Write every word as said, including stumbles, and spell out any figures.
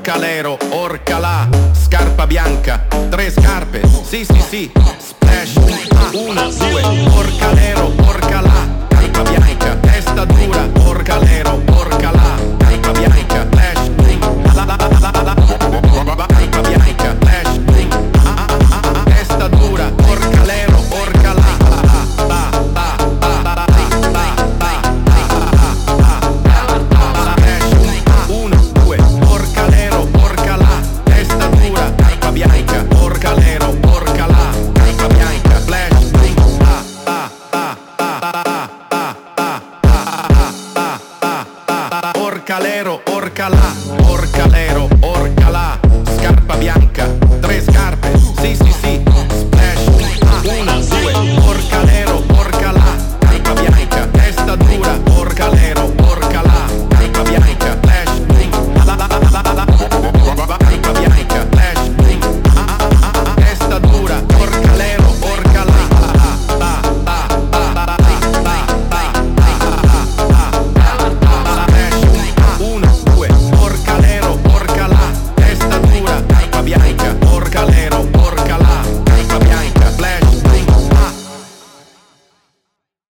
orcalero, orcalà, scarpa bianca, tre scarpe, sì sì sì, splash, uno, due, orcalero, orcalà, scarpa bianca, testa dura, orcalero, orcalà, scarpa bianca, splash, la la la la la la, scarpa bianca, splash, testa dura, orcalero, orcalà, la la la la uno, due, orcalero, orcalà, testa dura, scarpa bianca, orcalero, orcalà, scarpa bianca, flash, orcalero, orcalà, orcalero, orcalà, scarpa bianca, tre scarpe, sì sì